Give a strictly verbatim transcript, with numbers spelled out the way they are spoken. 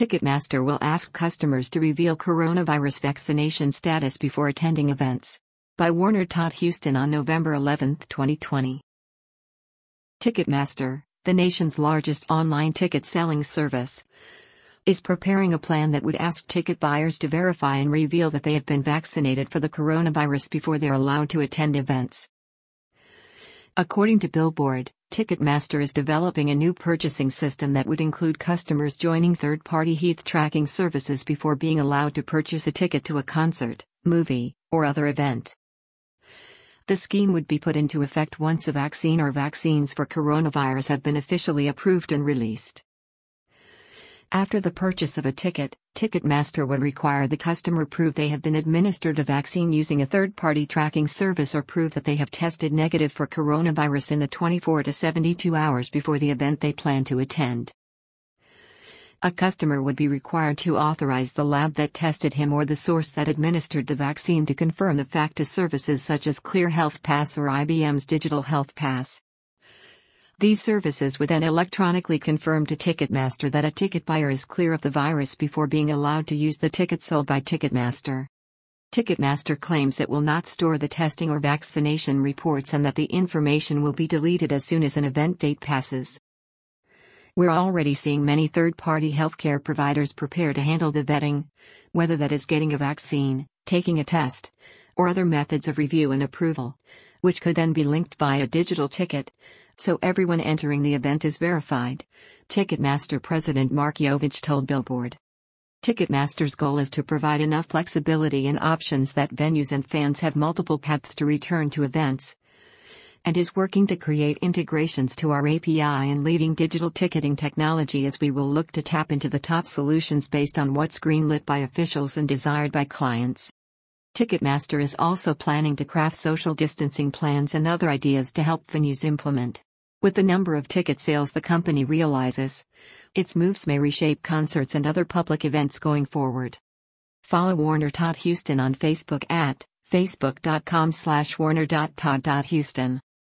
Ticketmaster will ask customers to reveal coronavirus vaccination status before attending events. By Warner Todd Houston on November eleventh, twenty twenty. Ticketmaster, the nation's largest online ticket selling service, is preparing a plan that would ask ticket buyers to verify and reveal that they have been vaccinated for the coronavirus before they're allowed to attend events. According to Billboard, Ticketmaster is developing a new purchasing system that would include customers joining third-party health tracking services before being allowed to purchase a ticket to a concert, movie, or other event. The scheme would be put into effect once a vaccine or vaccines for coronavirus have been officially approved and released. After the purchase of a ticket, Ticketmaster would require the customer prove they have been administered a vaccine using a third-party tracking service or prove that they have tested negative for coronavirus in the twenty-four to seventy-two hours before the event they plan to attend. A customer would be required to authorize the lab that tested him or the source that administered the vaccine to confirm the fact to services such as Clear Health Pass or I B M's Digital Health Pass. These services would then electronically confirm to Ticketmaster that a ticket buyer is clear of the virus before being allowed to use the ticket sold by Ticketmaster. Ticketmaster claims it will not store the testing or vaccination reports and that the information will be deleted as soon as an event date passes. We're already seeing many third-party healthcare providers prepare to handle the vetting, whether that is getting a vaccine, taking a test, or other methods of review and approval, which could then be linked via a digital ticket, so everyone entering the event is verified, Ticketmaster President Mark Yovich told Billboard. Ticketmaster's goal is to provide enough flexibility and options that venues and fans have multiple paths to return to events, and is working to create integrations to our A P I and leading digital ticketing technology as we will look to tap into the top solutions based on what's greenlit by officials and desired by clients. Ticketmaster is also planning to craft social distancing plans and other ideas to help venues implement. With the number of ticket sales the company realizes, its moves may reshape concerts and other public events going forward. Follow Warner Todd Houston on Facebook at facebook dot com slash warner dot todd dot houston.